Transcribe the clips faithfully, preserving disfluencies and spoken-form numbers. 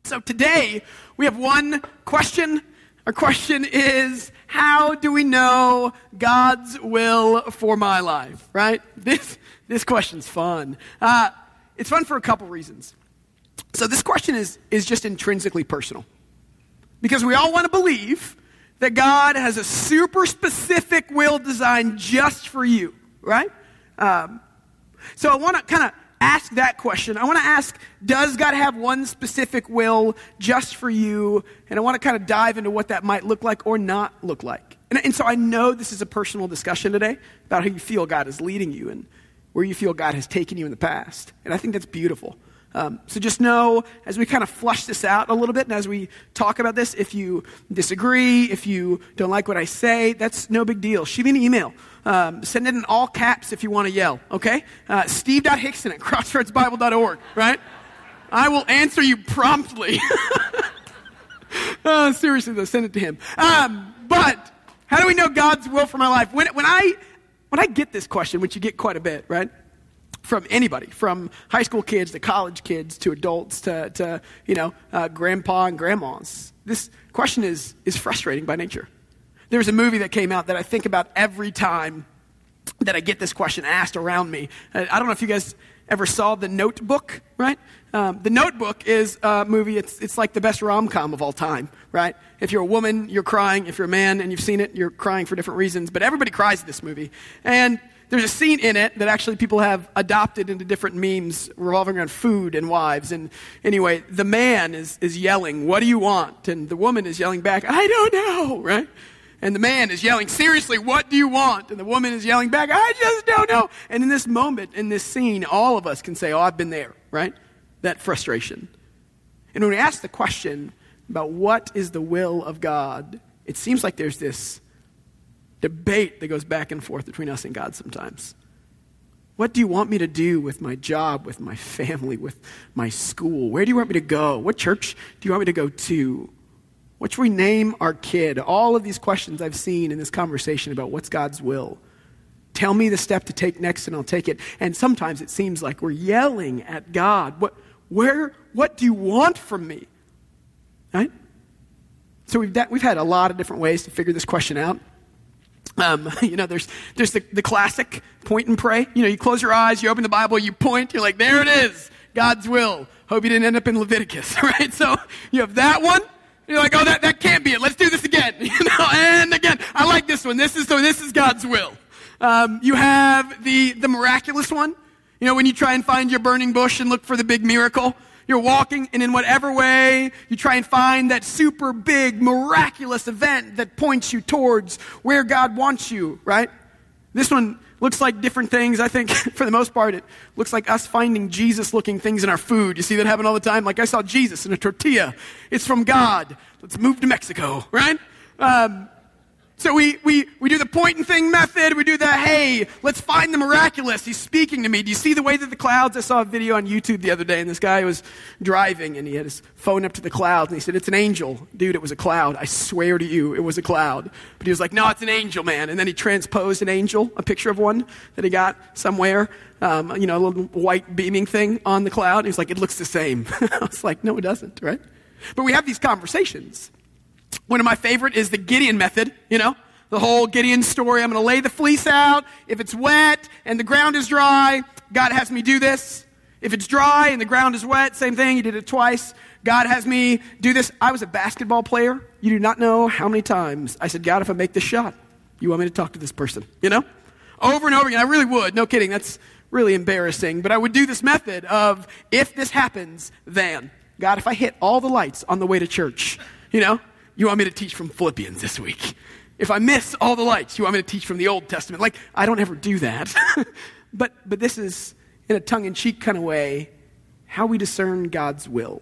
So today, we have one question. Our question is, how do we know God's will for my life, right? This this question's fun. Uh, it's fun for a couple reasons. So this question is, is just intrinsically personal. Because we all want to believe that God has a super specific will designed just for you, right? Um, so I want to kind of ask that question. I want to ask, does God have one specific will just for you? And I want to kind of dive into what that might look like or not look like. And, and so I know this is a personal discussion today about how you feel God is leading you and where you feel God has taken you in the past. And I think that's beautiful. Um, so just know, as we kind of flush this out a little bit, and as we talk about this, if you disagree, if you don't like what I say, that's no big deal. Shoot me an email. Um, send it in all caps if you want to yell, okay? Uh, Steve dot Hickson at crossroads bible dot org, right? I will answer you promptly. Oh, seriously, though, send it to him. Um, but how do we know God's will for my life? When, when, I, when I get this question, which you get quite a bit, right? From anybody, from high school kids to college kids to adults to, to you know, uh, grandpa and grandmas. This question is is frustrating by nature. There's a movie that came out that I think about every time that I get this question asked around me. I, I don't know if you guys ever saw The Notebook, right? Um, The Notebook is a movie, it's, it's like the best rom-com of all time, right? If you're a woman, you're crying. If you're a man and you've seen it, you're crying for different reasons. But everybody cries in this movie. And there's a scene in it that actually people have adopted into different memes revolving around food and wives. And anyway, the man is, is yelling, "What do you want?" And the woman is yelling back, "I don't know," right? And the man is yelling, "Seriously, what do you want?" And the woman is yelling back, "I just don't know." And in this moment, in this scene, all of us can say, "Oh, I've been there," right? That frustration. And when we ask the question about what is the will of God, it seems like there's this debate that goes back and forth between us and God sometimes. What do you want me to do with my job, with my family, with my school? Where do you want me to go? What church do you want me to go to? What should we name our kid? All of these questions I've seen in this conversation about what's God's will. Tell me the step to take next and I'll take it. And sometimes it seems like we're yelling at God. What, where, what do you want from me? Right? So we've, we've had a lot of different ways to figure this question out. Um, you know, there's there's the, the classic point and pray. You know, you close your eyes, you open the Bible, you point, you're like, there it is, God's will. Hope you didn't end up in Leviticus, right? So you have that one. You're like, oh, that, that can't be it. Let's do this again. You know, and again, I like this one. This is so this is God's will. Um, you have the the miraculous one. You know, when you try and find your burning bush and look for the big miracle. You're walking, and in whatever way, you try and find that super big, miraculous event that points you towards where God wants you, right? This one looks like different things. I think, for the most part, it looks like us finding Jesus-looking things in our food. You see that happen all the time? Like, I saw Jesus in a tortilla. It's from God. Let's move to Mexico, right? Um, So we, we, we do the point and thing method. We do the, hey, let's find the miraculous. He's speaking to me. Do you see the way that the clouds? I saw a video on YouTube the other day, and this guy was driving, and he had his phone up to the clouds, and he said, "It's an angel." Dude, it was a cloud. I swear to you, it was a cloud. But he was like, "No, it's an angel, man." And then he transposed an angel, a picture of one that he got somewhere, um, you know, a little white beaming thing on the cloud. He was like, "It looks the same." I was like, no, it doesn't, right? But we have these conversations. One of my favorite is the Gideon method, you know, the whole Gideon story. I'm going to lay the fleece out. If it's wet and the ground is dry, God has me do this. If it's dry and the ground is wet, same thing. He did it twice. God has me do this. I was a basketball player. You do not know how many times I said, "God, if I make this shot, you want me to talk to this person?" You know? Over and over again. I really would. No kidding. That's really embarrassing. But I would do this method of, if this happens, then, God, if I hit all the lights on the way to church, you know, you want me to teach from Philippians this week. If I miss all the lights, you want me to teach from the Old Testament. Like, I don't ever do that. but but this is, in a tongue-in-cheek kind of way, how we discern God's will.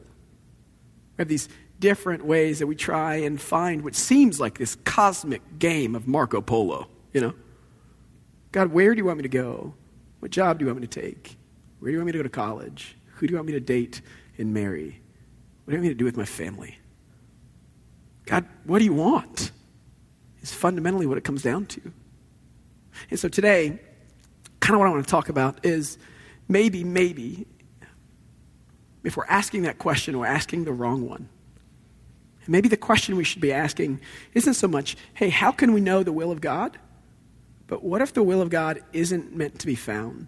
We have these different ways that we try and find what seems like this cosmic game of Marco Polo, you know? God, where do you want me to go? What job do you want me to take? Where do you want me to go to college? Who do you want me to date and marry? What do you want me to do with my family? God, what do you want? Is fundamentally what it comes down to. And so today, kind of what I want to talk about is maybe, maybe, if we're asking that question, we're asking the wrong one. And maybe the question we should be asking isn't so much, hey, how can we know the will of God? But what if the will of God isn't meant to be found?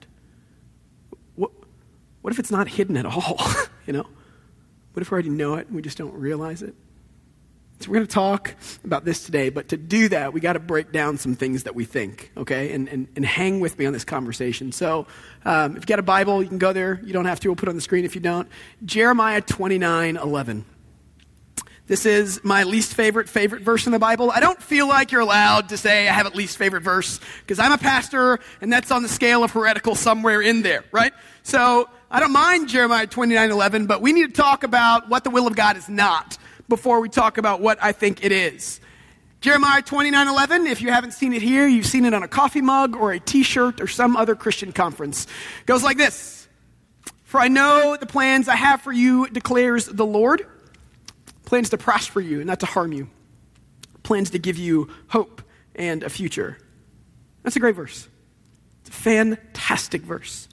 What, what if it's not hidden at all, you know? What if we already know it and we just don't realize it? So we're going to talk about this today, but to do that, we got to break down some things that we think, okay? And and, and hang with me on this conversation. So um, if you got a Bible, you can go there. You don't have to. We'll put it on the screen if you don't. Jeremiah twenty-nine eleven. This is my least favorite, favorite verse in the Bible. I don't feel like you're allowed to say I have a least favorite verse because I'm a pastor and that's on the scale of heretical somewhere in there, right? So I don't mind Jeremiah twenty-nine eleven, but we need to talk about what the will of God is not before we talk about what I think it is. Jeremiah twenty-nine eleven, if you haven't seen it here, you've seen it on a coffee mug or a t-shirt or some other Christian conference. It goes like this. For I know the plans I have for you, declares the Lord. Plans to prosper you and not to harm you. Plans to give you hope and a future. That's a great verse. It's a fantastic verse.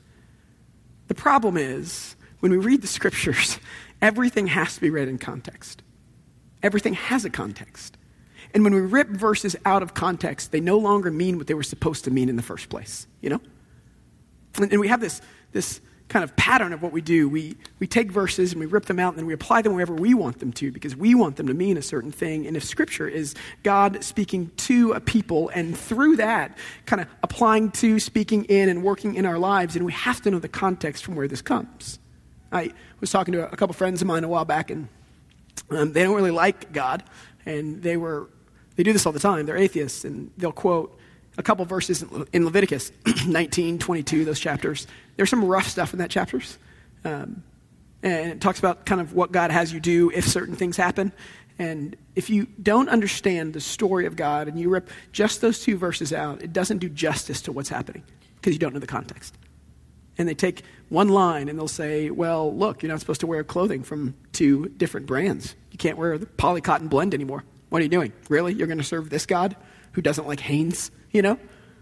The problem is, when we read the scriptures, everything has to be read in context. Everything has a context. And when we rip verses out of context, they no longer mean what they were supposed to mean in the first place, you know? And, and we have this, this kind of pattern of what we do. We we take verses and we rip them out and then we apply them wherever we want them to because we want them to mean a certain thing. And if Scripture is God speaking to a people and through that kind of applying to, speaking in, and working in our lives, and we have to know the context from where this comes. I was talking to a couple friends of mine a while back, and um, they don't really like God, and they were they do this all the time. They're atheists, and they'll quote a couple verses in Leviticus nineteen, twenty-two, those chapters. There's some rough stuff in that chapters. Um, and it talks about kind of what God has you do if certain things happen. And if you don't understand the story of God and you rip just those two verses out, it doesn't do justice to what's happening because you don't know the context. And they take one line and they'll say, well, look, you're not supposed to wear clothing from two different brands. You can't wear the poly cotton blend anymore. What are you doing? Really? You're going to serve this God who doesn't like Hanes, you know?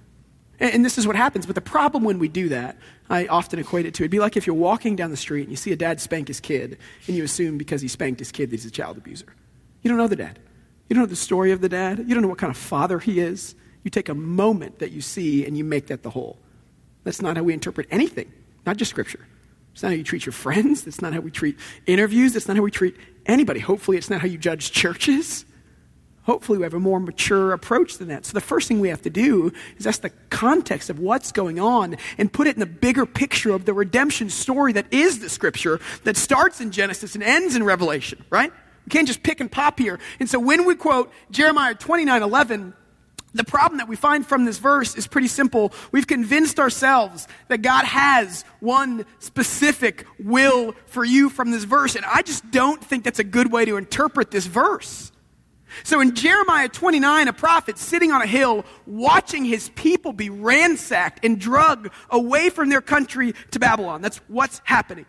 And, and this is what happens. But the problem when we do that, I often equate it to, it'd be like if you're walking down the street and you see a dad spank his kid and you assume because he spanked his kid that he's a child abuser. You don't know the dad. You don't know the story of the dad. You don't know what kind of father he is. You take a moment that you see and you make that the whole. That's not how we interpret anything, not just Scripture. It's not how you treat your friends. That's not how we treat interviews. That's not how we treat anybody. Hopefully it's not how you judge churches. Hopefully we have a more mature approach than that. So the first thing we have to do is ask the context of what's going on and put it in the bigger picture of the redemption story that is the Scripture that starts in Genesis and ends in Revelation, right? We can't just pick and pop here. And so when we quote Jeremiah twenty-nine eleven, the problem that we find from this verse is pretty simple. We've convinced ourselves that God has one specific will for you from this verse, and I just don't think that's a good way to interpret this verse. So in Jeremiah twenty-nine, a prophet sitting on a hill watching his people be ransacked and dragged away from their country to Babylon. That's what's happening.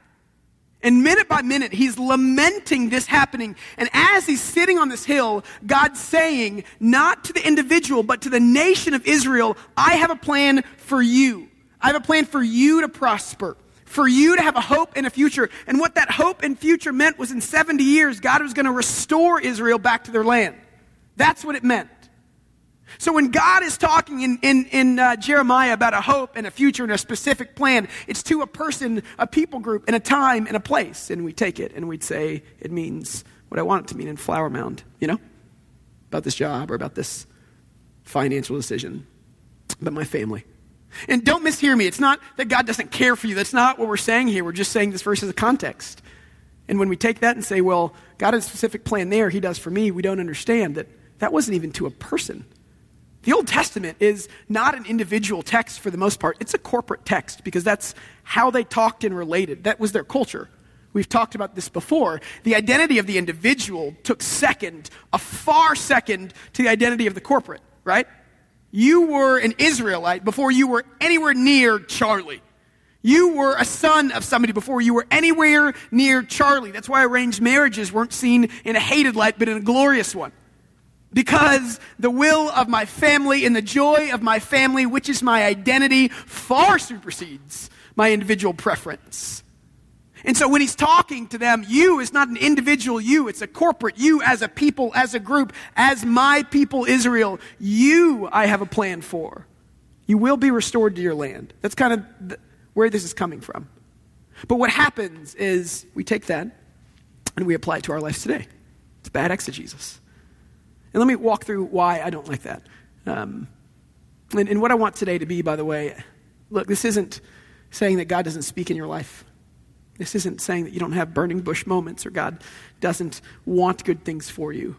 And minute by minute, he's lamenting this happening. And as he's sitting on this hill, God's saying, not to the individual, but to the nation of Israel, I have a plan for you. I have a plan for you to prosper, for you to have a hope and a future. And what that hope and future meant was in seventy years, God was going to restore Israel back to their land. That's what it meant. So when God is talking in, in, in uh, Jeremiah about a hope and a future and a specific plan, it's to a person, a people group, and a time and a place. And we take it and we'd say it means what I want it to mean in Flower Mound, you know, about this job or about this financial decision, about my family. And don't mishear me. It's not that God doesn't care for you. That's not what we're saying here. We're just saying this verse is a context. And when we take that and say, well, God has a specific plan there, he does for me, we don't understand that that wasn't even to a person. The Old Testament is not an individual text for the most part. It's a corporate text because that's how they talked and related. That was their culture. We've talked about this before. The identity of the individual took second, a far second, to the identity of the corporate, right? You were an Israelite before you were anywhere near Charlie. You were a son of somebody before you were anywhere near Charlie. That's why arranged marriages weren't seen in a hated light, but in a glorious one. Because the will of my family and the joy of my family, which is my identity, far supersedes my individual preference. And so when he's talking to them, you is not an individual you, it's a corporate you as a people, as a group, as my people Israel. You I have a plan for. You will be restored to your land. That's kind of the, where this is coming from. But what happens is we take that and we apply it to our lives today. It's bad exegesis. And let me walk through why I don't like that. Um, and, and what I want today to be, by the way, look, this isn't saying that God doesn't speak in your life. This isn't saying that you don't have burning bush moments or God doesn't want good things for you.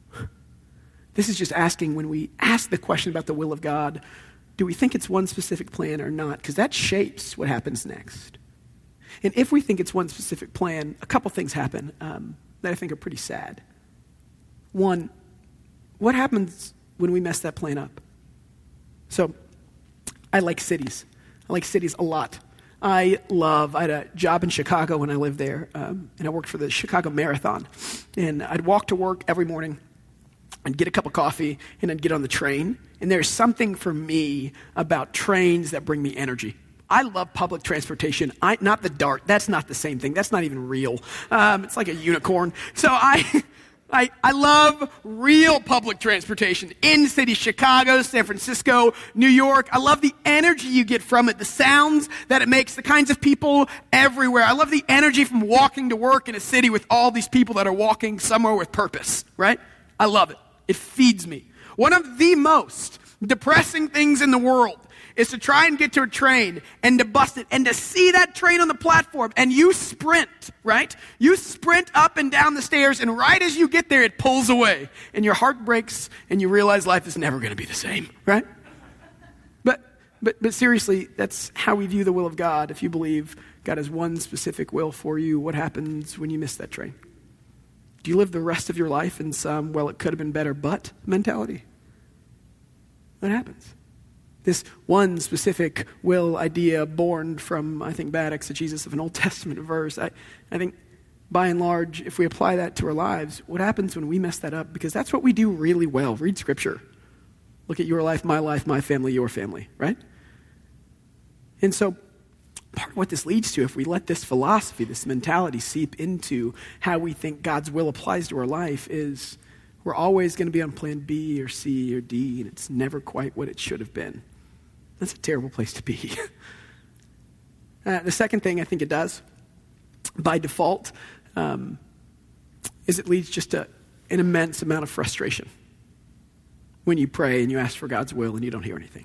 This is just asking, when we ask the question about the will of God, do we think it's one specific plan or not? Because that shapes what happens next. And if we think it's one specific plan, a couple things happen um, that I think are pretty sad. One, what happens when we mess that plan up? So, I like cities. I like cities a lot. I love, I had a job in Chicago when I lived there, um, and I worked for the Chicago Marathon. And I'd walk to work every morning, I'd get a cup of coffee, and I'd get on the train. And there's something for me about trains that bring me energy. I love public transportation. I, not the DART. That's not the same thing. That's not even real. Um, it's like a unicorn. So I, I, I love real public transportation. In city, Chicago, San Francisco, New York. I love the energy you get from it, the sounds that it makes, the kinds of people everywhere. I love the energy from walking to work in a city with all these people that are walking somewhere with purpose, right? I love it. It feeds me. One of the most depressing things in the world is to try and get to a train and to bust it and to see that train on the platform and you sprint, right? You sprint up and down the stairs and right as you get there, it pulls away and your heart breaks and you realize life is never going to be the same, right? But, but, but seriously, that's how we view the will of God. If you believe God has one specific will for you, what happens when you miss that train? Do you live the rest of your life in some, well, it could have been better, but mentality? What happens? This one specific will idea born from, I think, bad exegesis of an Old Testament verse. I, I think, by and large, if we apply that to our lives, what happens when we mess that up? Because that's what we do really well. Read Scripture. Look at your life, my life, my family, your family, right? And so, part of what this leads to, if we let this philosophy, this mentality seep into how we think God's will applies to our life, is we're always going to be on plan B or C or D, and it's never quite what it should have been. That's a terrible place to be. uh, the second thing I think it does, by default, um, is it leads just to an immense amount of frustration when you pray and you ask for God's will and you don't hear anything.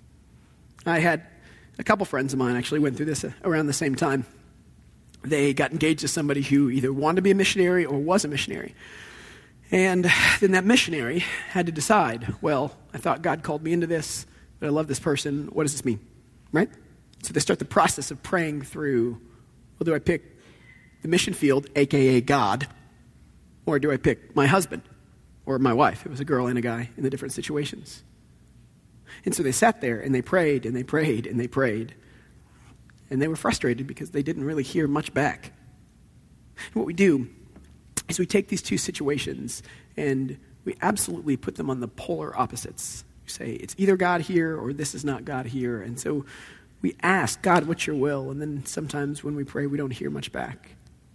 I had a couple friends of mine actually went through this around the same time. They got engaged to somebody who either wanted to be a missionary or was a missionary. And then that missionary had to decide, well, I thought God called me into this, but I love this person. What does this mean? Right? So they start the process of praying through, well, do I pick the mission field, a k a. God, or do I pick my husband or my wife? It was a girl and a guy in the different situations. And so they sat there and they prayed and they prayed and they prayed. And they were frustrated because they didn't really hear much back. And what we do is we take these two situations and we absolutely put them on the polar opposites. You say, it's either God here or this is not God here. And so we ask, God, what's your will? And then sometimes when we pray, we don't hear much back.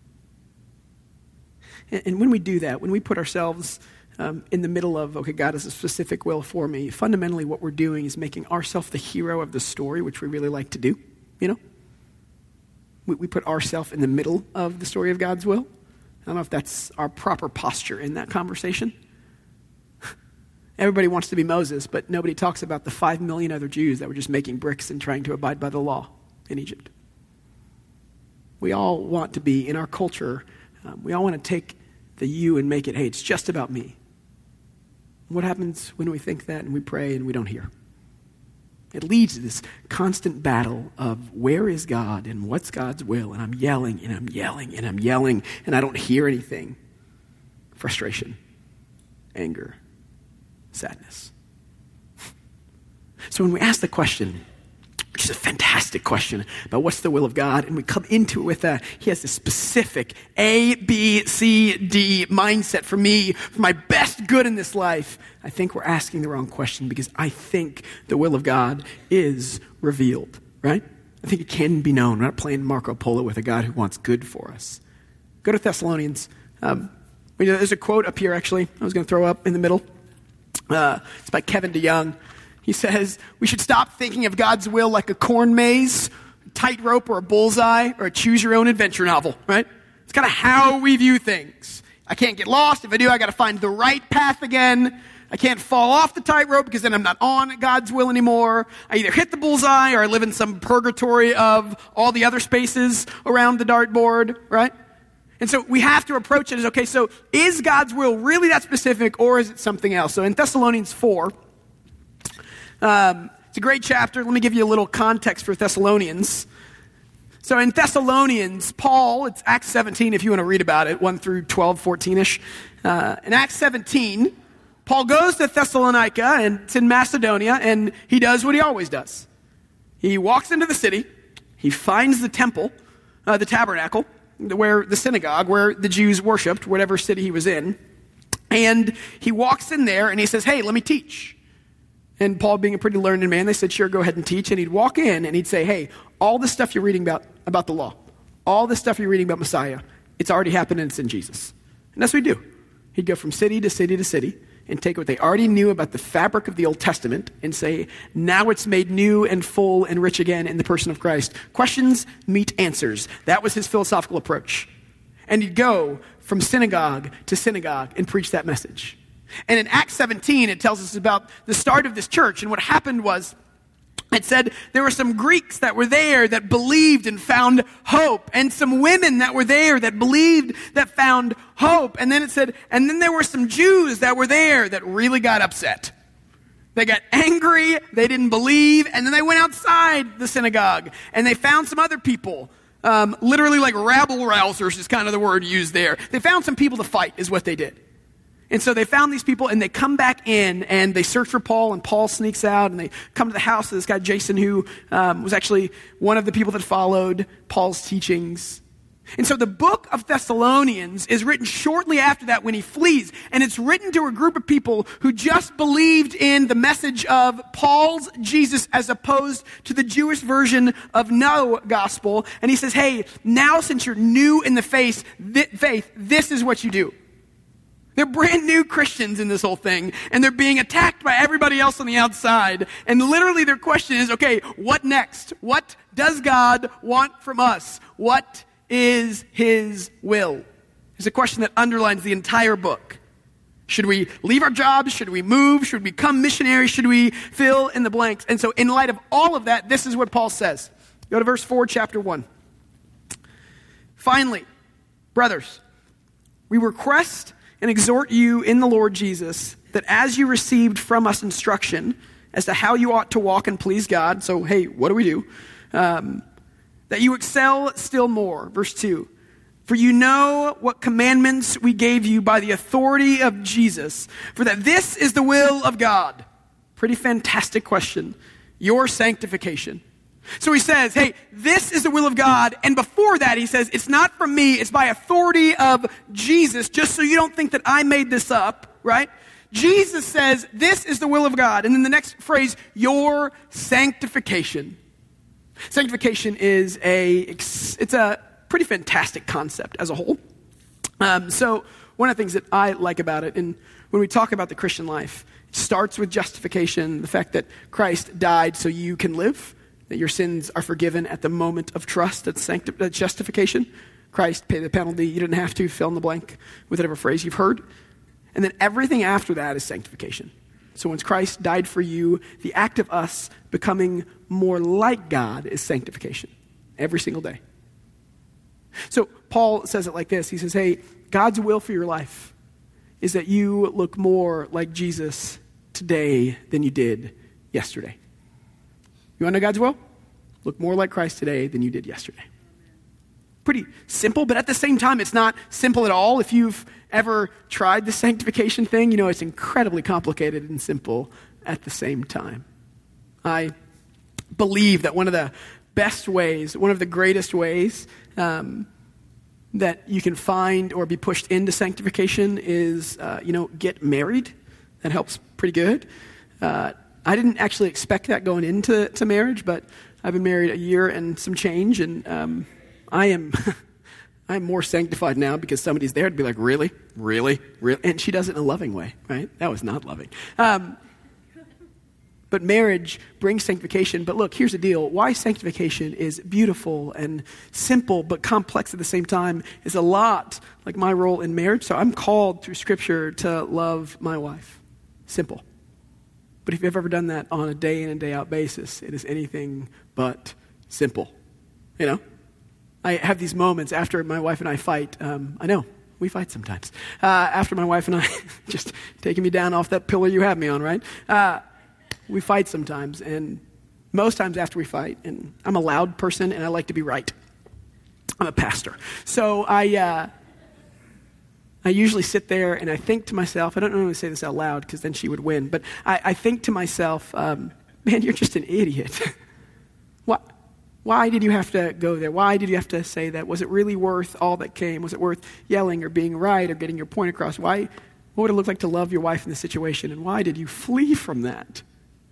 And, and when we do that, when we put ourselves um, in the middle of, okay, God has a specific will for me, fundamentally what we're doing is making ourselves the hero of the story, which we really like to do, you know? We, we put ourselves in the middle of the story of God's will. I don't know if that's our proper posture in that conversation. Everybody wants to be Moses, but nobody talks about the five million other Jews that were just making bricks and trying to abide by the law in Egypt. We all want to be, in our culture, um, we all want to take the you and make it, hey, it's just about me. What happens when we think that and we pray and we don't hear? It leads to this constant battle of where is God and what's God's will? And I'm yelling and I'm yelling and I'm yelling and I don't hear anything. Frustration, anger, sadness. So when we ask the question, which is a fantastic question about what's the will of God, and we come into it with a, he has this specific A, B, C, D mindset for me, for my best good in this life, I think we're asking the wrong question because I think the will of God is revealed, right? I think it can be known. We're not playing Marco Polo with a God who wants good for us. Go to Thessalonians. Um, there's a quote up here, actually, I was going to throw up in the middle. Uh, it's by Kevin DeYoung. He says, we should stop thinking of God's will like a corn maze, a tightrope, or a bullseye, or a choose-your-own-adventure novel, right? It's kind of how we view things. I can't get lost. If I do, I got to find the right path again. I can't fall off the tightrope because then I'm not on God's will anymore. I either hit the bullseye or I live in some purgatory of all the other spaces around the dartboard, right? And so we have to approach it as, okay, so is God's will really that specific or is it something else? So in Thessalonians four, um, it's a great chapter. Let me give you a little context for Thessalonians. So in Thessalonians, Paul, it's Acts seventeen if you want to read about it, one through twelve, fourteen-ish. Uh, in Acts seventeen, Paul goes to Thessalonica, and it's in Macedonia, and he does what he always does. He walks into the city, he finds the temple, uh, the tabernacle, where the synagogue, where the Jews worshipped, whatever city he was in, and he walks in there, and he says, hey, let me teach. And Paul, being a pretty learned man, they said, sure, go ahead and teach. And he'd walk in, and he'd say, hey, all the stuff you're reading about, about the law, all the stuff you're reading about Messiah, it's already happened, and it's in Jesus. And that's what he'd do. He'd go from city to city to city, and take what they already knew about the fabric of the Old Testament and say, now it's made new and full and rich again in the person of Christ. Questions meet answers. That was his philosophical approach. And he'd go from synagogue to synagogue and preach that message. And in Acts seventeen, it tells us about the start of this church. And what happened was, it said there were some Greeks that were there that believed and found hope, and some women that were there that believed that found hope. And then it said, and then there were some Jews that were there that really got upset. They got angry, they didn't believe, and then they went outside the synagogue, and they found some other people. Um, literally like rabble-rousers is kind of the word used there. They found some people to fight is what they did. And so they found these people, and they come back in, and they search for Paul, and Paul sneaks out, and they come to the house of this guy, Jason, who um, was actually one of the people that followed Paul's teachings. And so the book of Thessalonians is written shortly after that when he flees, and it's written to a group of people who just believed in the message of Paul's Jesus as opposed to the Jewish version of no gospel. And he says, hey, now since you're new in the faith, th- faith, this is what you do. They're brand new Christians in this whole thing, and they're being attacked by everybody else on the outside. And literally their question is, okay, what next? What does God want from us? What is his will? It's a question that underlines the entire book. Should we leave our jobs? Should we move? Should we become missionaries? Should we fill in the blanks? And so in light of all of that, this is what Paul says. Go to verse four, chapter one. Finally, brothers, we request and exhort you in the Lord Jesus that as you received from us instruction as to how you ought to walk and please God, so hey, what do we do? Um, that you excel still more. Verse two, for you know what commandments we gave you by the authority of Jesus, for that this is the will of God. Pretty fantastic question. Your sanctification. So he says, hey, this is the will of God. And before that, he says, it's not from me. It's by authority of Jesus, just so you don't think that I made this up, right? Jesus says, this is the will of God. And then the next phrase, your sanctification. Sanctification is a, it's a pretty fantastic concept as a whole. Um, so one of the things that I like about it, and when we talk about the Christian life, it starts with justification, the fact that Christ died so you can live, that your sins are forgiven at the moment of trust. That's, sancti- that's justification. Christ paid the penalty. You didn't have to fill in the blank with whatever phrase you've heard. And then everything after that is sanctification. So once Christ died for you, the act of us becoming more like God is sanctification. Every single day. So Paul says it like this. He says, hey, God's will for your life is that you look more like Jesus today than you did yesterday. You want to know God's will? Look more like Christ today than you did yesterday. Pretty simple, but at the same time, it's not simple at all. If you've ever tried the sanctification thing, you know it's incredibly complicated and simple at the same time. I believe that one of the best ways, one of the greatest ways um, that you can find or be pushed into sanctification is, uh, you know, get married. That helps pretty good. Uh, I didn't actually expect that going into to marriage, but I've been married a year and some change, and um, I am I'm more sanctified now because somebody's there to be like, really? Really? Really? And she does it in a loving way, right? That was not loving. Um, but marriage brings sanctification. But look, here's the deal. Why sanctification is beautiful and simple but complex at the same time is a lot like my role in marriage. So I'm called through Scripture to love my wife. Simple. But if you've ever done that on a day in and day out basis, it is anything but simple. You know? I have these moments after my wife and I fight. Um, I know, we fight sometimes. Uh, after my wife and I, just taking me down off that pillar you have me on, right? Uh, we fight sometimes, and most times after we fight, and I'm a loud person, and I like to be right. I'm a pastor. So I uh, I usually sit there, and I think to myself, I don't normally say this out loud, because then she would win, but I, I think to myself, um, man, you're just an idiot. What? Why did you have to go there? Why did you have to say that? Was it really worth all that came? Was it worth yelling or being right or getting your point across? Why? What would it look like to love your wife in this situation? And why did you flee from that?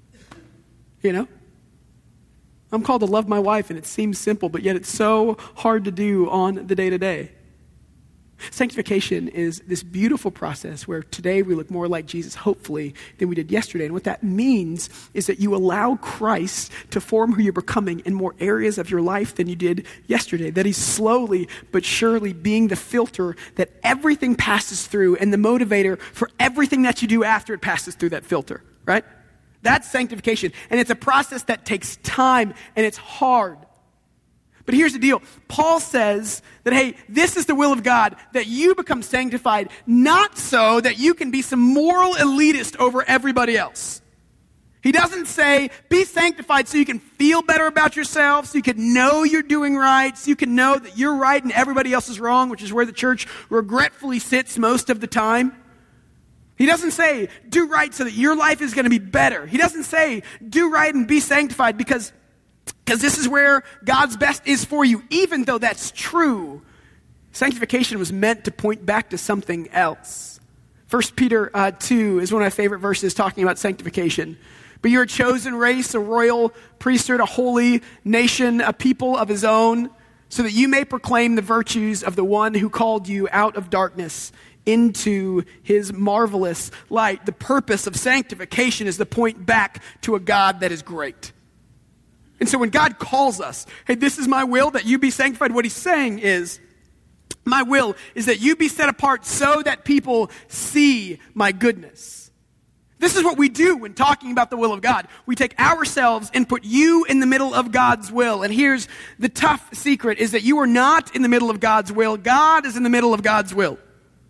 You know? I'm called to love my wife, and it seems simple, but yet it's so hard to do on the day-to-day. Sanctification is this beautiful process where today we look more like Jesus, hopefully, than we did yesterday. And what that means is that you allow Christ to form who you're becoming in more areas of your life than you did yesterday. That he's slowly but surely being the filter that everything passes through and the motivator for everything that you do after it passes through that filter, right? That's sanctification. And it's a process that takes time and it's hard. But here's the deal. Paul says that, hey, this is the will of God, that you become sanctified, not so that you can be some moral elitist over everybody else. He doesn't say, be sanctified so you can feel better about yourself, so you can know you're doing right, so you can know that you're right and everybody else is wrong, which is where the church regretfully sits most of the time. He doesn't say, do right so that your life is going to be better. He doesn't say, do right and be sanctified because Because this is where God's best is for you. Even though that's true, sanctification was meant to point back to something else. First Peter uh, two is one of my favorite verses talking about sanctification. But you're a chosen race, a royal priesthood, a holy nation, a people of his own, so that you may proclaim the virtues of the one who called you out of darkness into his marvelous light. The purpose of sanctification is to point back to a God that is great. And so when God calls us, hey, this is my will, that you be sanctified, what he's saying is, my will is that you be set apart so that people see my goodness. This is what we do when talking about the will of God. We take ourselves and put you in the middle of God's will. And here's the tough secret, is that you are not in the middle of God's will. God is in the middle of God's will.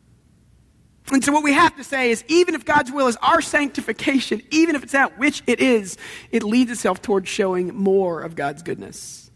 And so what we have to say is, even if God's will is our sanctification, even if it's that, which it is, it leads itself towards showing more of God's goodness.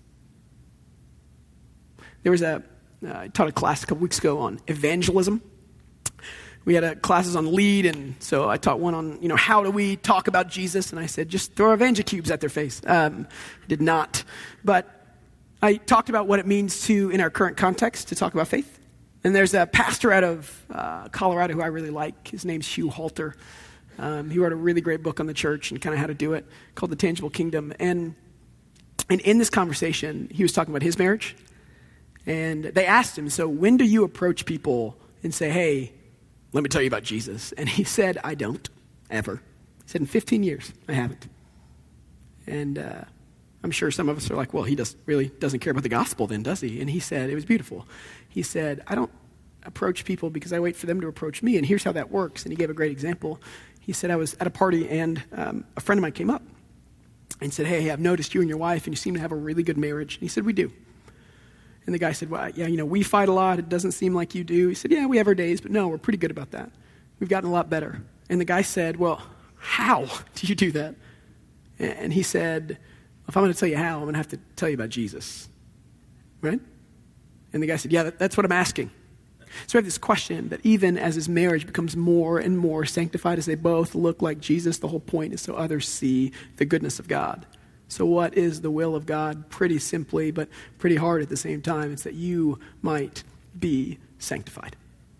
There was a, uh, I taught a class a couple weeks ago on evangelism. We had a, classes on lead, and so I taught one on, you know, how do we talk about Jesus? And I said, just throw evangel cubes at their face. Um, I did not. But I talked about what it means to, in our current context, to talk about faith. And there's a pastor out of uh, Colorado who I really like. His name's Hugh Halter. Um, he wrote a really great book on the church and kind of how to do it called The Tangible Kingdom. And, and in this conversation, he was talking about his marriage. And they asked him, so when do you approach people and say, hey, let me tell you about Jesus? And he said, I don't, ever. He said, in fifteen years, I haven't. And uh, I'm sure some of us are like, well, he just really doesn't care about the gospel then, does he? And he said, it was beautiful. He said, I don't approach people because I wait for them to approach me, and here's how that works. And he gave a great example. He said, I was at a party, and um, a friend of mine came up and said, hey, I've noticed you and your wife, and you seem to have a really good marriage. And he said, we do. And the guy said, well, yeah, you know, we fight a lot. It doesn't seem like you do. He said, yeah, we have our days, but no, we're pretty good about that. We've gotten a lot better. And the guy said, well, how do you do that? And he said, if I'm going to tell you how, I'm going to have to tell you about Jesus. Right? And the guy said, yeah, that, that's what I'm asking. So we have this question that even as his marriage becomes more and more sanctified, as they both look like Jesus, the whole point is so others see the goodness of God. So what is the will of God? Pretty simply, but pretty hard at the same time. It's that you might be sanctified.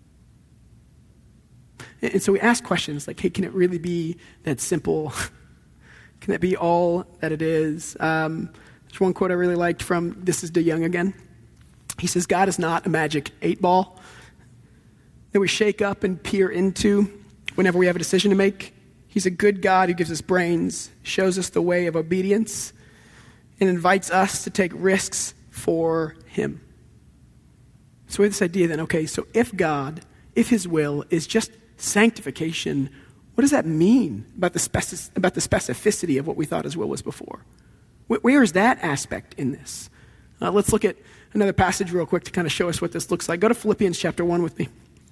And, and so we ask questions like, hey, can it really be that simple? Can that be all that it is? Um, There's one quote I really liked from This Is De Young again. He says, God is not a magic eight ball that we shake up and peer into whenever we have a decision to make. He's a good God who gives us brains, shows us the way of obedience, and invites us to take risks for him. So we have this idea then, okay, so if God, if his will is just sanctification, what does that mean about the, speci- about the specificity of what we thought his will was before? Wh- where is that aspect in this? Uh, let's look at another passage real quick to kind of show us what this looks like. Go to Philippians chapter one with me.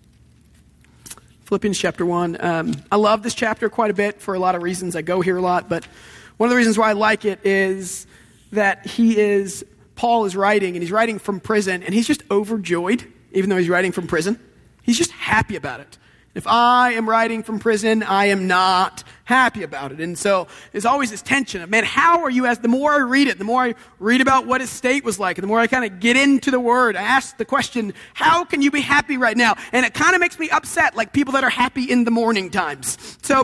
Philippians chapter one. Um, I love this chapter quite a bit for a lot of reasons. I go here a lot, but one of the reasons why I like it is that he is, Paul is writing, and he's writing from prison, and he's just overjoyed, even though he's writing from prison. He's just happy about it. If I am writing from prison, I am not happy about it. And so there's always this tension of, man, how are you, as the more I read it, the more I read about what his state was like, and the more I kind of get into the word, I ask the question, how can you be happy right now? And it kind of makes me upset, like people that are happy in the morning times. So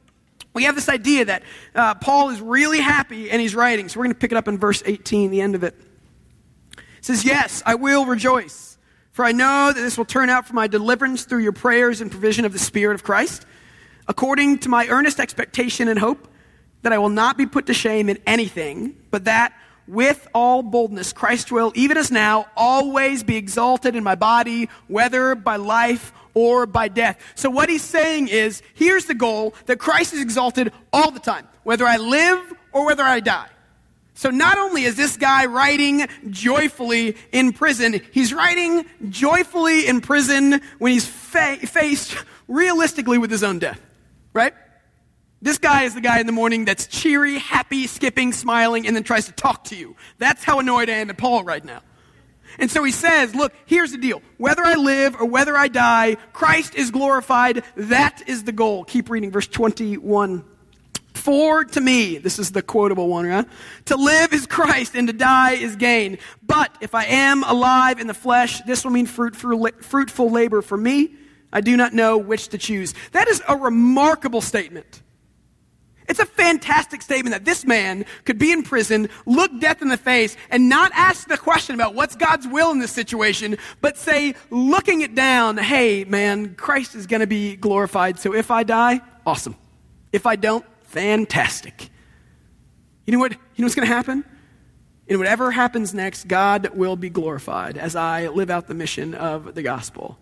we have this idea that uh, Paul is really happy and he's writing. So we're going to pick it up in verse eighteen, the end of it. It says, yes, I will rejoice. For I know that this will turn out for my deliverance through your prayers and provision of the Spirit of Christ, according to my earnest expectation and hope that I will not be put to shame in anything, but that with all boldness Christ will, even as now, always be exalted in my body, whether by life or by death. So what he's saying is, here's the goal, that Christ is exalted all the time, whether I live or whether I die. So not only is this guy writing joyfully in prison, he's writing joyfully in prison when he's fa- faced realistically with his own death, right? This guy is the guy in the morning that's cheery, happy, skipping, smiling, and then tries to talk to you. That's how annoyed I am at Paul right now. And so he says, look, here's the deal. Whether I live or whether I die, Christ is glorified. That is the goal. Keep reading verse twenty-one. For to me, this is the quotable one, right? To live is Christ and to die is gain. But if I am alive in the flesh, this will mean fruitful, fruitful labor for me. I do not know which to choose. That is a remarkable statement. It's a fantastic statement that this man could be in prison, look death in the face, and not ask the question about what's God's will in this situation, but say, looking it down, hey, man, Christ is going to be glorified. So if I die, awesome. If I don't, fantastic. You know what? You know what's going to happen? In whatever happens next, God will be glorified as I live out the mission of the gospel.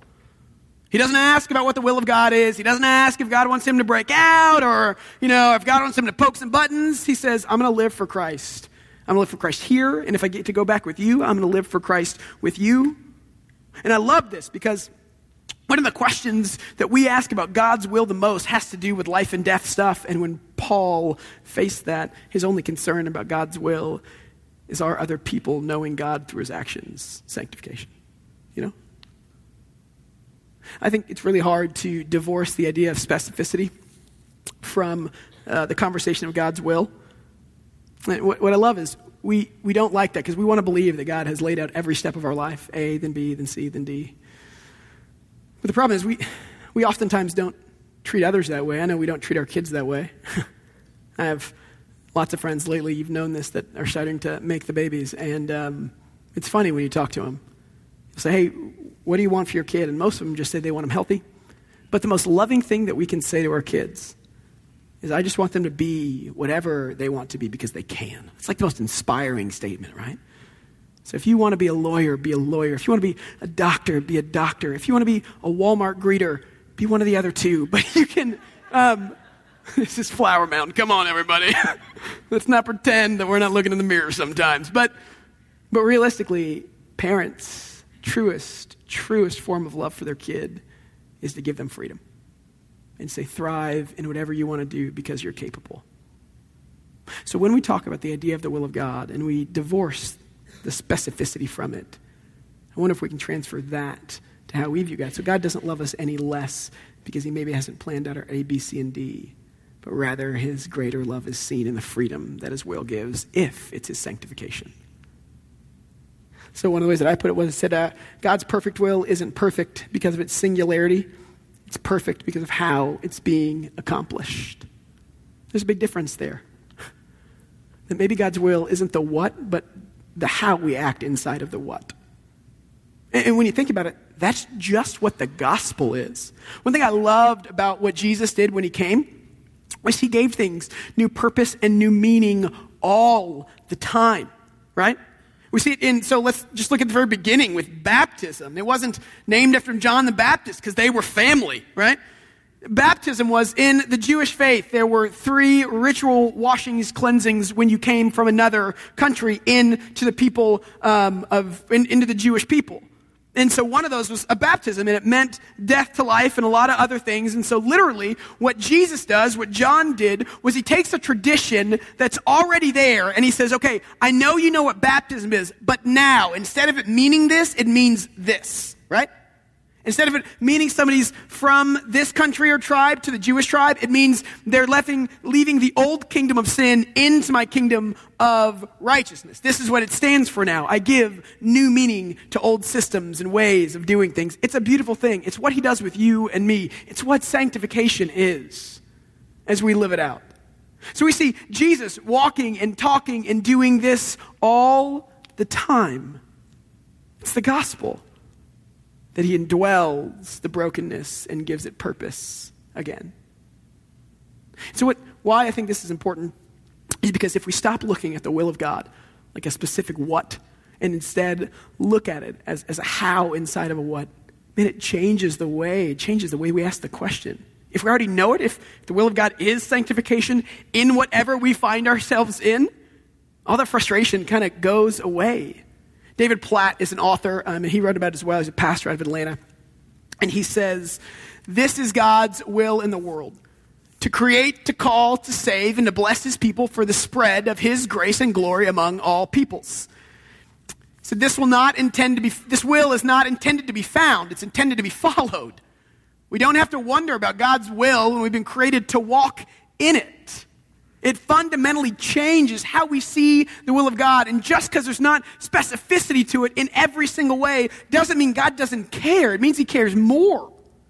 He doesn't ask about what the will of God is. He doesn't ask if God wants him to break out or, you know, if God wants him to poke some buttons. He says, I'm going to live for Christ. I'm going to live for Christ here. And if I get to go back with you, I'm going to live for Christ with you. And I love this because one of the questions that we ask about God's will the most has to do with life and death stuff. And when Paul faced that, his only concern about God's will is, are other people knowing God through his actions, sanctification, you know? I think it's really hard to divorce the idea of specificity from uh, the conversation of God's will. And what, what I love is we, we don't like that because we want to believe that God has laid out every step of our life, A, then B, then C, then D. But the problem is we we oftentimes don't treat others that way. I know we don't treat our kids that way. I have lots of friends lately, you've known this, that are starting to make the babies. And um, it's funny when you talk to them. You say, hey, what do you want for your kid? And most of them just say they want them healthy. But the most loving thing that we can say to our kids is, I just want them to be whatever they want to be because they can. It's like the most inspiring statement, right? So if you want to be a lawyer, be a lawyer. If you want to be a doctor, be a doctor. If you want to be a Walmart greeter, be one of the other two. But you can, um, this is Flower Mountain. Come on, everybody. Let's not pretend that we're not looking in the mirror sometimes. But, but realistically, parents, truest, truest form of love for their kid is to give them freedom and say, thrive in whatever you want to do because you're capable. So when we talk about the idea of the will of God and we divorce the specificity from it, I wonder if we can transfer that to how we view God. So God doesn't love us any less because he maybe hasn't planned out our A, B, C, and D, but rather his greater love is seen in the freedom that his will gives if it's his sanctification. So one of the ways that I put it was, I said, uh, God's perfect will isn't perfect because of its singularity. It's perfect because of how it's being accomplished. There's a big difference there. that maybe God's will isn't the what, but the how we act inside of the what. And, and when you think about it, that's just what the gospel is. One thing I loved about what Jesus did when he came was he gave things new purpose and new meaning all the time, right? We see it in, so let's just look at the very beginning with baptism. It wasn't named after John the Baptist because they were family, right? Baptism was in the Jewish faith. There were three ritual washings, cleansings when you came from another country into the people um, of, in, into the Jewish people. And so one of those was a baptism, and it meant death to life and a lot of other things. And so literally what Jesus does, what John did, was he takes a tradition that's already there and he says, okay, I know you know what baptism is, but now instead of it meaning this, it means this, right? Instead of it meaning somebody's from this country or tribe to the Jewish tribe, it means they're leaving, leaving the old kingdom of sin into my kingdom of righteousness. This is what it stands for now. I give new meaning to old systems and ways of doing things. It's a beautiful thing. It's what he does with you and me. It's what sanctification is as we live it out. So we see Jesus walking and talking and doing this all the time. It's the gospel. That he indwells the brokenness and gives it purpose again. So what, why I think this is important is because if we stop looking at the will of God like a specific what, and instead look at it as, as a how inside of a what, then it changes the way, it changes the way we ask the question. If we already know it, if the will of God is sanctification in whatever we find ourselves in, all that frustration kind of goes away. David Platt is an author, um, and he wrote about it as well. He's a pastor out of Atlanta. And he says, this is God's will in the world, to create, to call, to save, and to bless his people for the spread of his grace and glory among all peoples. So this will not intend to be, this will is not intended to be found. It's intended to be followed. We don't have to wonder about God's will when we've been created to walk in it. It fundamentally changes how we see the will of God. And just because there's not specificity to it in every single way doesn't mean God doesn't care. It means he cares more.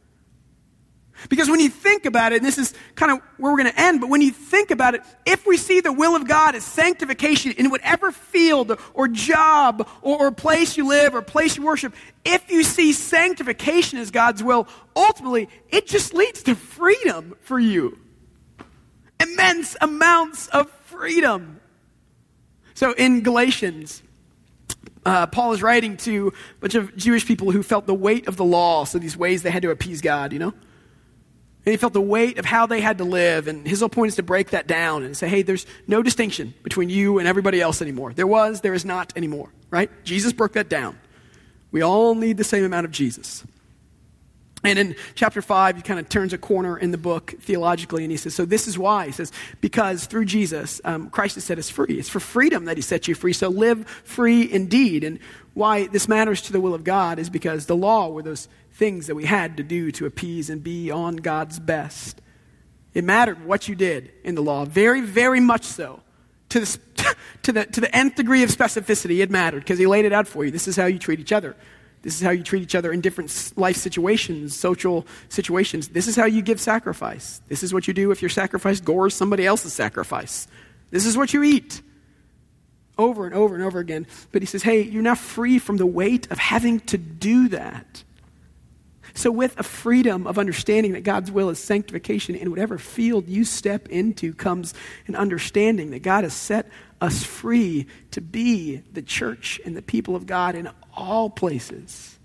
Because when you think about it, and this is kind of where we're going to end, but when you think about it, if we see the will of God as sanctification in whatever field or job or, or place you live or place you worship, if you see sanctification as God's will, ultimately, it just leads to freedom for you. Immense amounts of freedom. So in Galatians, uh, Paul is writing to a bunch of Jewish people who felt the weight of the law, so these ways they had to appease God, you know? And he felt the weight of how they had to live, and his whole point is to break that down and say, hey, there's no distinction between you and everybody else anymore. There was, there is not anymore, right? Jesus broke that down. We all need the same amount of Jesus. And in chapter five, he kind of turns a corner in the book theologically, and he says, so this is why. He says, because through Jesus, um, Christ has set us free. It's for freedom that he set you free, so live free indeed. And why this matters to the will of God is because the law were those things that we had to do to appease and be on God's best. It mattered what you did in the law, very, very much so. To the, to the, to the nth degree of specificity, it mattered because he laid it out for you. This is how you treat each other. This is how you treat each other in different life situations, social situations. This is how you give sacrifice. This is what you do if your sacrifice gores somebody else's sacrifice. This is what you eat. Over and over and over again. But he says, hey, you're now free from the weight of having to do that. So with a freedom of understanding that God's will is sanctification in whatever field you step into comes an understanding that God has set us free to be the church and the people of God in all places.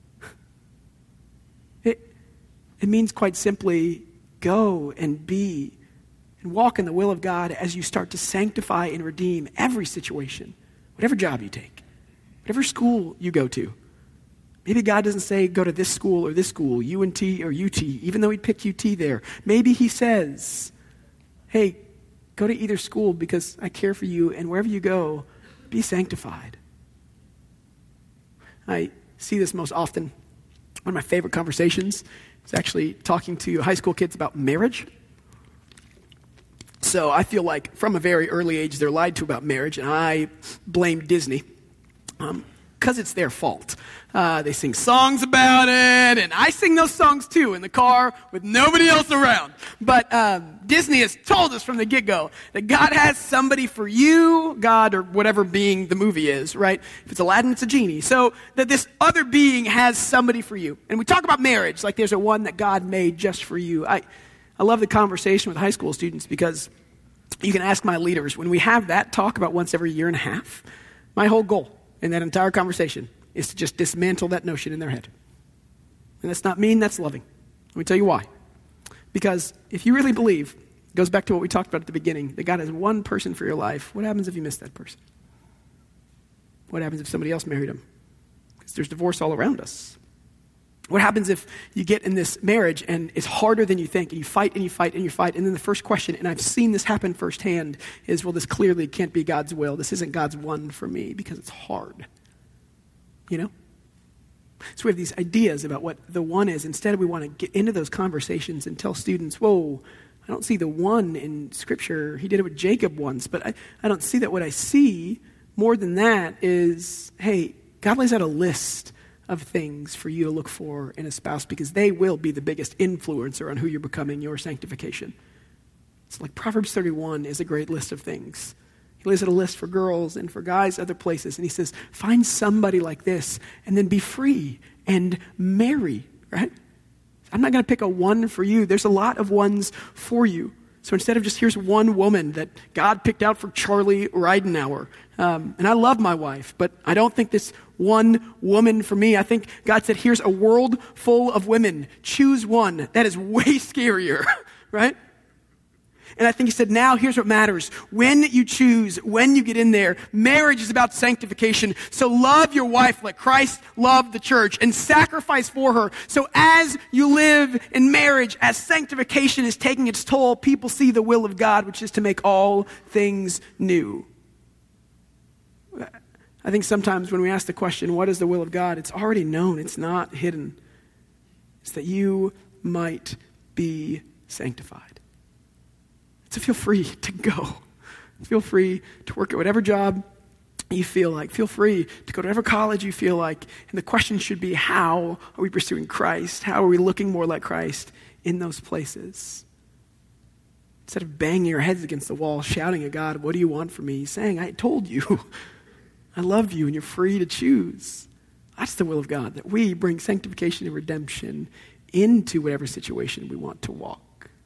It, it means quite simply, go and be and walk in the will of God as you start to sanctify and redeem every situation, whatever job you take, whatever school you go to. Maybe God doesn't say go to this school or this school, U N T or U T, even though he picked U T there. Maybe he says, hey, go to either school because I care for you, and wherever you go, be sanctified. I see this most often. One of my favorite conversations is actually talking to high school kids about marriage. So I feel like from a very early age, they're lied to about marriage, and I blame Disney. Um, because it's their fault. Uh, they sing songs about it, and I sing those songs too in the car with nobody else around. But um, Disney has told us from the get-go that God has somebody for you, God or whatever being the movie is, right? If it's Aladdin, it's a genie. So that this other being has somebody for you. And we talk about marriage like there's a one that God made just for you. I, I love the conversation with high school students because you can ask my leaders, when we have that talk about once every year and a half, my whole goal in that entire conversation is to just dismantle that notion in their head. And that's not mean, that's loving. Let me tell you why. Because if you really believe, it goes back to what we talked about at the beginning, that God has one person for your life, what happens if you miss that person? What happens if somebody else married him? Because there's divorce all around us. What happens if you get in this marriage and it's harder than you think, and you fight and you fight and you fight, and then the first question, and I've seen this happen firsthand, is, well, this clearly can't be God's will. This isn't God's one for me because it's hard. You know? So we have these ideas about what the one is. Instead, we want to get into those conversations and tell students, whoa, I don't see the one in Scripture. He did it with Jacob once, but I, I don't see that. What I see more than that is, hey, God lays out a list of things for you to look for in a spouse because they will be the biggest influencer on who you're becoming, your sanctification. It's like Proverbs thirty-one is a great list of things. He lays out a list for girls and for guys, other places, and he says, find somebody like this and then be free and marry, right? I'm not going to pick a one for you. There's a lot of ones for you. So instead of just here's one woman that God picked out for Charlie Ridenhour, um, and I love my wife, but I don't think this one woman for me. I think God said, here's a world full of women. Choose one. That is way scarier, right? And I think he said, now here's what matters. When you choose, when you get in there, marriage is about sanctification. So love your wife like Christ loved the church and sacrifice for her. So as you live in marriage, as sanctification is taking its toll, people see the will of God, which is to make all things new. I think sometimes when we ask the question, what is the will of God? It's already known. It's not hidden. It's that you might be sanctified. So feel free to go. Feel free to work at whatever job you feel like. Feel free to go to whatever college you feel like. And the question should be, how are we pursuing Christ? How are we looking more like Christ in those places? Instead of banging your heads against the wall, shouting at God, what do you want from me? Saying, I told you. I love you and you're free to choose. That's the will of God, that we bring sanctification and redemption into whatever situation we want to walk.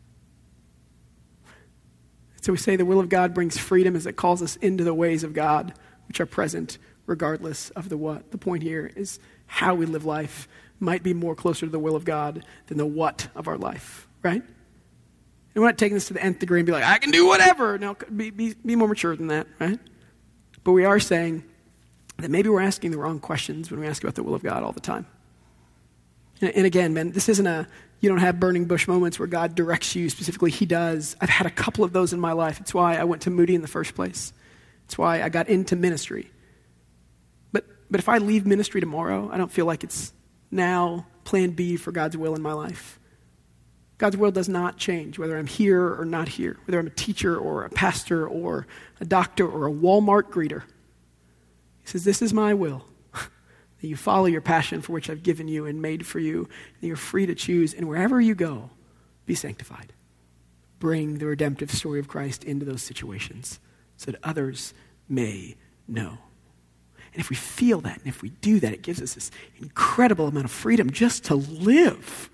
So we say the will of God brings freedom as it calls us into the ways of God, which are present regardless of the what. The point here is how we live life might be more closer to the will of God than the what of our life, right? And we're not taking this to the nth degree and be like, I can do whatever. No, be, be, be more mature than that, right? But we are saying that maybe we're asking the wrong questions when we ask about the will of God all the time. And, and again, man, this isn't a, you don't have burning bush moments where God directs you specifically. He does. I've had a couple of those in my life. It's why I went to Moody in the first place. It's why I got into ministry. But but if I leave ministry tomorrow, I don't feel like it's now plan B for God's will in my life. God's will does not change, whether I'm here or not here, whether I'm a teacher or a pastor or a doctor or a Walmart greeter. He says, this is my will. That you follow your passion for which I've given you and made for you, and you're free to choose. And wherever you go, be sanctified. Bring the redemptive story of Christ into those situations so that others may know. And if we feel that, and if we do that, it gives us this incredible amount of freedom just to live.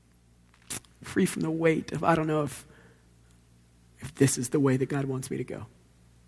Free from the weight of, I don't know if, if this is the way that God wants me to go.